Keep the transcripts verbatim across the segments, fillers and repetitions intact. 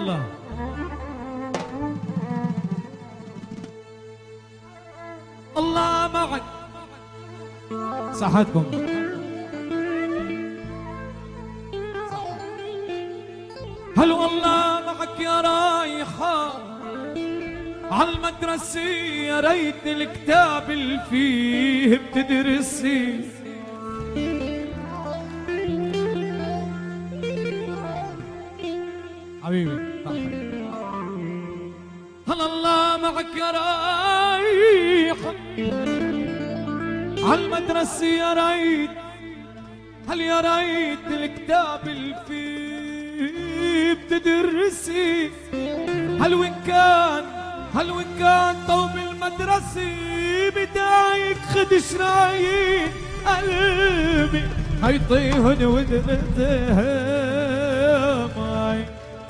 الله الله معك صحتكم. هلو الله معك يا رايحة عالمدرسة، يا ريت الكتاب اللي فيه بتدرسي. حبيبي هلا الله معك يا رايحة عالمدرسة، يا ريت هل يا ريت الكتاب اللي فيه بتدرسي. هل وين كان هل وين كان طوب المدرسة بدايك خد شرايين قلبي هيطيهن ودنتها معي.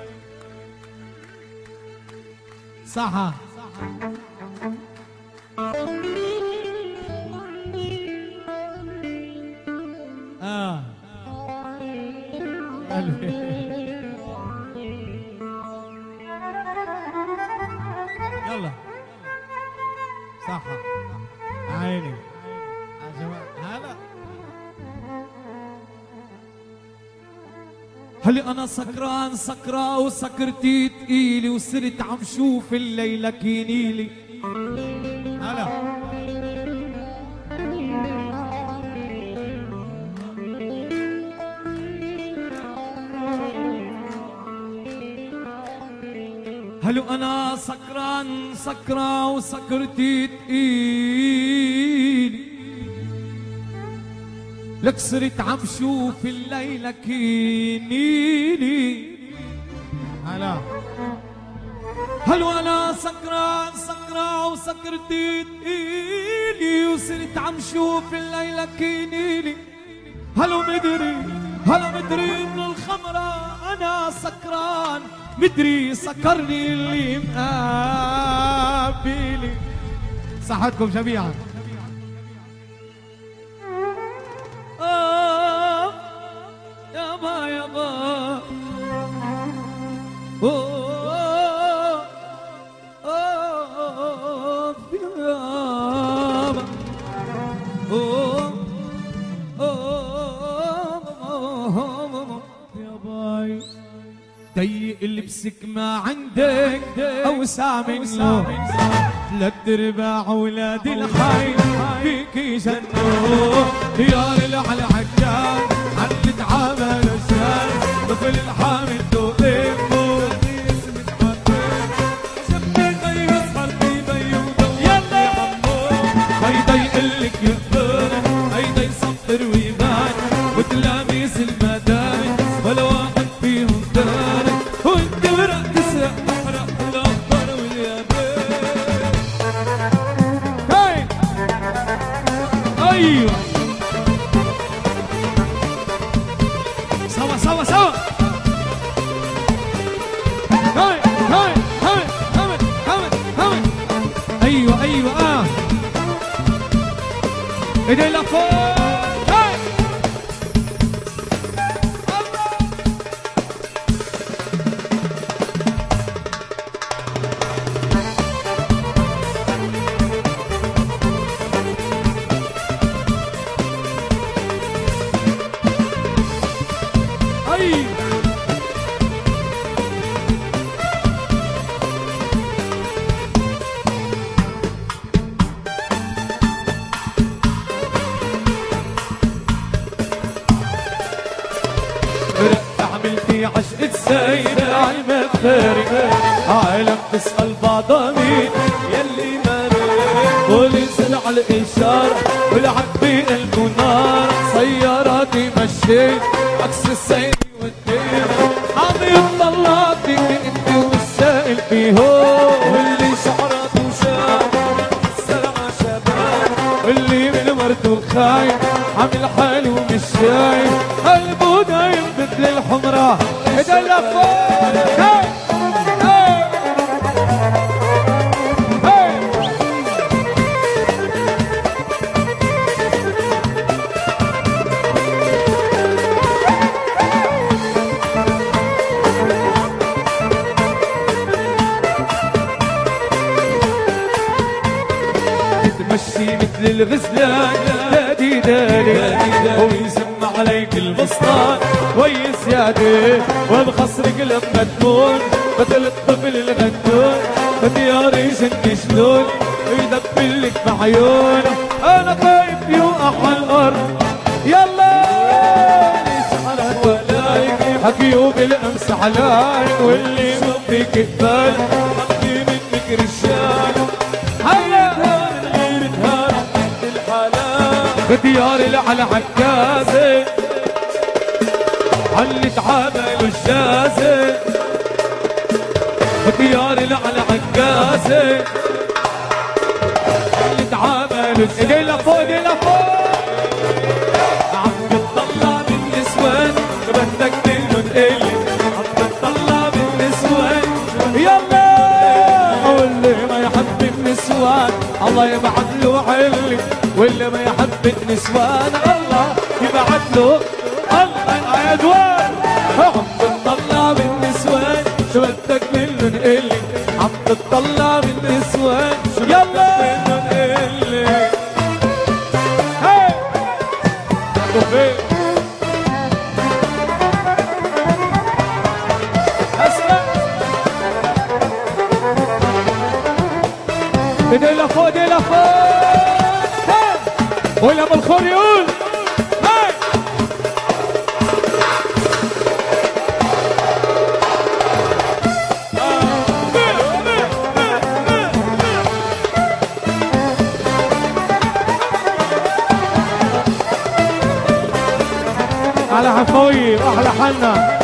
صح اه قلبي يلا صح عيني يا جماعة. هلا هلي انا سكران سكران وسكرتي تقيلي وصرت عم شوف الليلة كينيلي. هلا هلو انا سكران سكران وسكرتي تقيلي لك صرت عم شوف الليلة كينيلي. هلا هلو انا سكران سكران وسكرتي تقيلي وصرت عم شوف الليلة كينيلي. هلو مدري هلا مدري ان الخمرة انا سكران، مدري سكرني اللي مقابلي. صحتكم جميعا. آه يابا يابا أوه أوه يابا أوه أوه يابا ضيق لبسك ما عندك أوسع منه، ثلاث ارباع اولاد الحي فيك يجنوا. خيار على حجار علت عمل الشان طفل الحامل تقيم شبي غير اصحر في بيوته يلا هيدا يقلك يقدر هيدا يسطر ويبان وتلاميذ المدان ولا واحد فيهم دار وانت ورق تسرق تحرق الاخضر واليابان. هاي ايوه سوا سوا سوا. هاي هاي هاي هاي هاي هاي ايوه ايوه اه ايدي لفوق. عملتي عشقة سيدة عالمفارق عالم تسأل بعضها مين يلي مرق ونزل على الإشارة والعبي قلبه نار سياراتي مشيت عكس السيد والدين عم يطلع فيك انت والسائل فيه واللي شعراته شاب السلعة شباب واللي من مرته خايف عامل حاله ومش شايف قلبه نايم مثل الحمراء ايدا لفوق. مثل الغزلان نادي دالي ويسمع عليك البسطان ويس يادي وبخصرك لما تكون مثل الطفل الغدون بدياري شنك شلون يدبلك بعيونه انا خايف يوقع على الارض يلا نسحرك ولايك حكيوا بالامس عليك واللي فيك قبال حكي منك رجال هلا غير تهان الحلال بدياري لعلى عكازه علي تعامل الجازه بدياري لعلى عكازه علي تعامل ايدي لفوق ايدي لفوق عم بتطلع بالنسوان بدك منهم الي عم بتطلع بالنسوان يلا واللي ما يحب النسوان الله يبعث له علي واللي ما يحب النسوان الله يبعث له الله يا دوان عم بتطلع بالنسوان شو بدك منهم الي عم بتطلع بالنسوان شو يلا منهم الي هي توفيق اسمع ايدي لفوق ايدي لفوق ولا بالخور يقول على عفوي واحلى حنا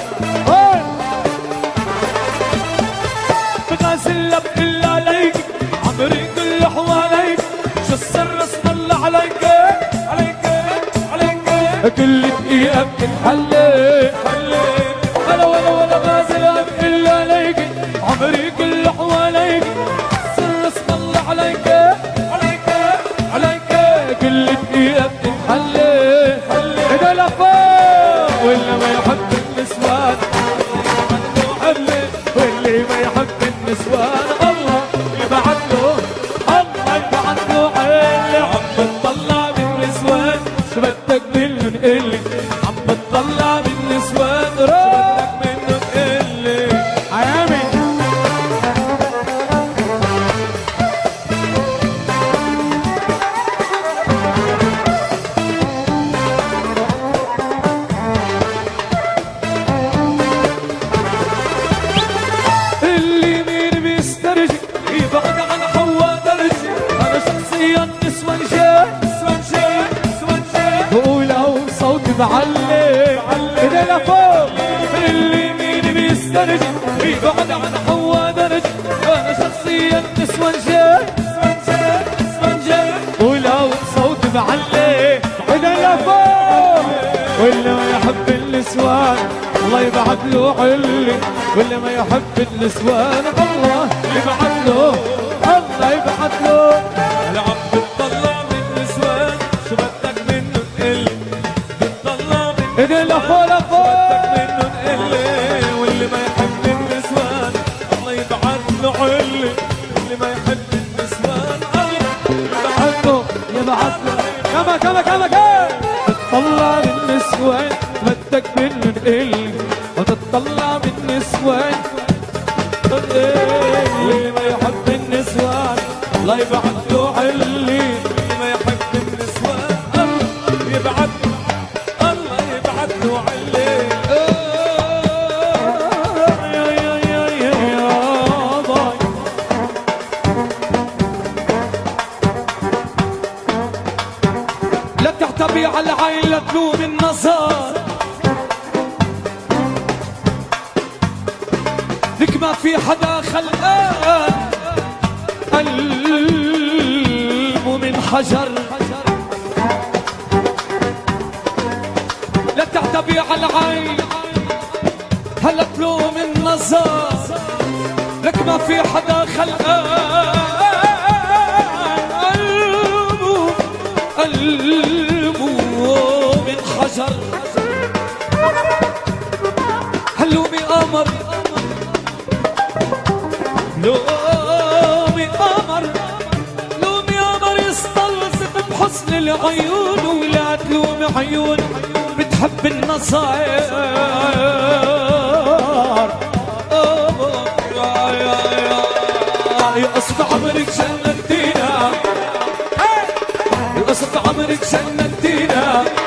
بغازل لك الا عليك عمري كل حواليك شو السر اسم الله عليك عليك عليك كل دقيقة بتنحلي ولا ولا ولا غازل لك الا عليك عمري كل حواليك سر اسم الله عليك عليك عليك كل دقيقة بتنحلي ايدي لفوق واللي ما يحب النسوان واللي ما يحب النسوان الله يبعث له الله يبعث له علي عم بتطلع بالنسوان شو بدك منهم قلي عم بتطلع بالنسوان شو بدك منهم قلي عيامي بعلي ايدي لفوق اللي مين بيسترجي يبعد عن حوا درج انا شخصيا نسوان جاي نسوان جاي ولو صوت بعلي ايدي لفوق واللي ما يحب النسوان الله يبعث له علي واللي ما يحب النسوان الله يبعث له الله يبعث له العم بتطلع بالنسوان شو بدك منه تقلي ايدي لفوق لفوق بدك منهم قلي واللي ما يحب النسوان الله يبعث له علي واللي ما يحب النسوان الله يبعث له يبعث له كما كما كما كما تطلع بالنسوان بدك منهم قلي وتطلع بالنسوان واللي ما يحب النسوان الله يبعث له علي اللي ما يحب النسوان الله يبعث طبيعة العين لا تلوم النظر ذك ما في حدا خلقان قلبه من حجر لا تعتبي على العين هلا تلوم النظر لك ما في حدا خلقان قلبه قلبه من حجر هلومي قمر لومي قمر لومي قمر يستلصق العيون ولا تلوم عيون بتحب النصاير. يا قصة عمرك جننتينا، يا قصة عمرك جننتينا،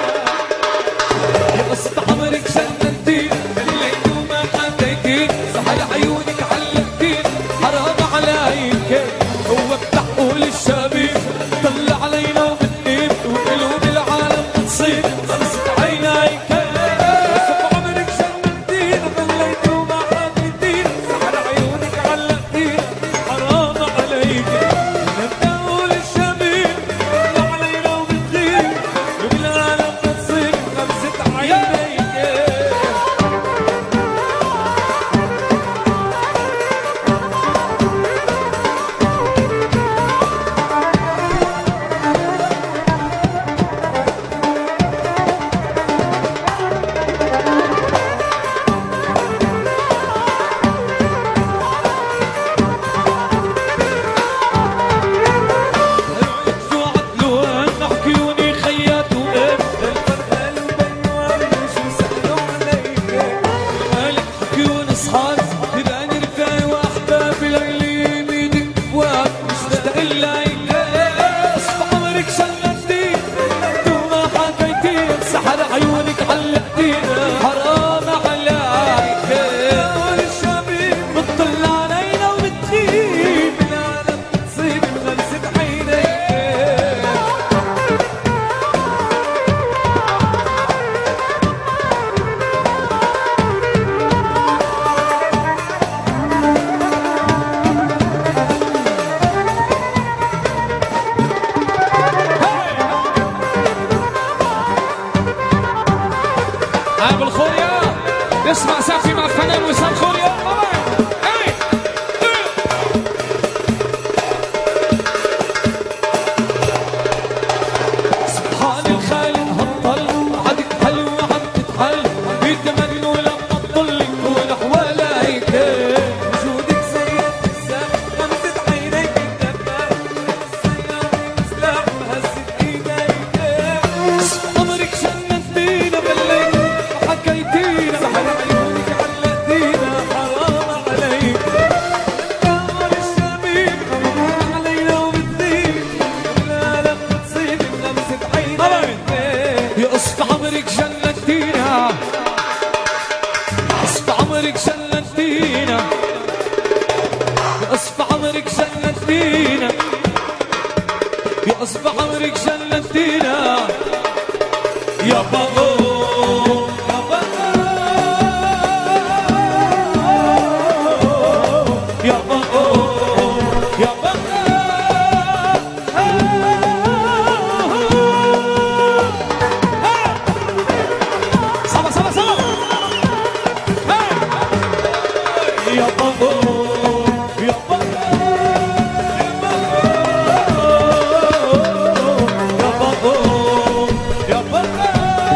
يا قصة عمرك جننتينا، الليل وما حكيتين سحر عيونك علقتين حرام عليك. هو بتحقول الشبيب طل علينا وبتنيم وقلوب العالم بتصيب خلصت عينيك. يا قصة عمرك جننتينا، الليل وما حكيتين سحر عيونك علقتين حرام عليك. بتحقول الشبيب طل علينا وبتغيب قلوب العالم بتصيب خلصت عينيك. اسمع سافي مع الفنان وسام خوريا. سبحان الخالق هالطل عدك حلو عم تتحل بيتمنى ولما تطل يكون حواليك. وجودك زي السام غمزة عينيك الدمار السيارة مسلم هزت ايديك. عمرك جننتينا بالليل وحكيتينا سحر عيونك علقتينا حرام عليك. نور الشبيب علينا وبتطيب والعالم بتصيب بلمسة عينيك. يا قصة عمرك جننتينا، قصة عمرك جننتينا، يا قصة عمرك جننتينا، يا قصة عمرك جننتينا. يا بابا يا بابا يا بابا يا بابا صبا صبا صبا يا بابا يا بابا يا بابا يا بابا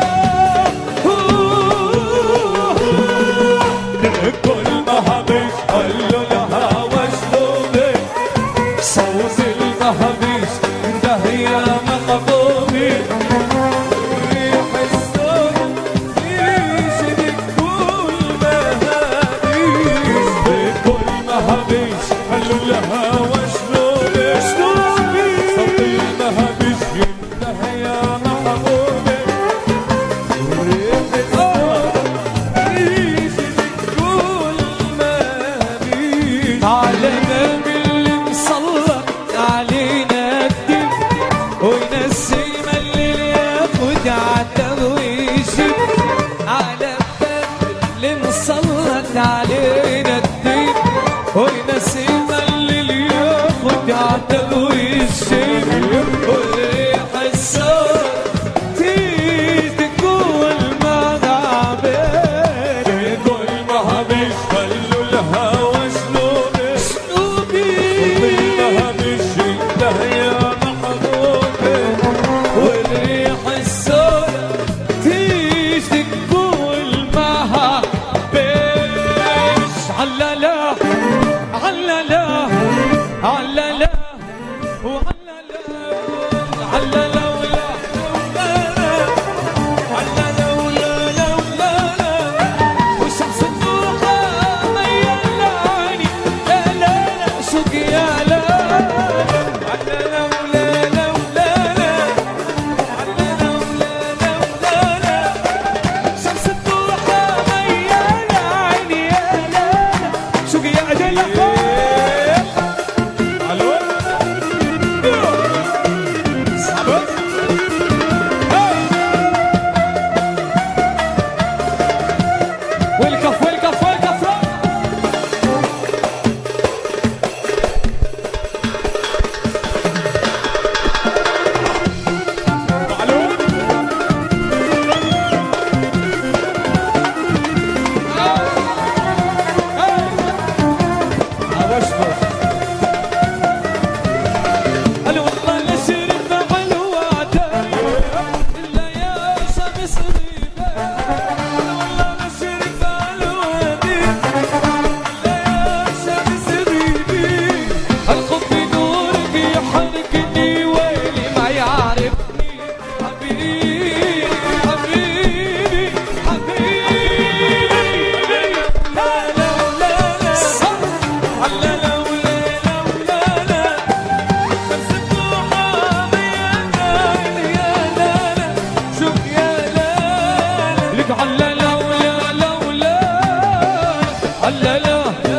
كل ما هبش قالوا لها وشلوني صوت المهبش ده هي مقبومي. ريح السوق يشبك كل ما هبش كل ما هبش قالوا لها وشلوني شلوني صوت المهبش ده هي مقبومي. ريح السوق يشبك كل ما هبش على نبي اللي مسلط علينا الدين وينسينا الليل ياخد عتب ويشب على باب اللي مسلط علينا الدين وينسينا الليل ياخد عتب ويشب. وريح السوق تيجي كل ما غابت كل ما هبش قالوا لها وشلوني شلوني ما هبش ده هي محبوبي. والريح السوق تيجي كل ما هبش عللا عللا عللا وعللا عللا ولا لا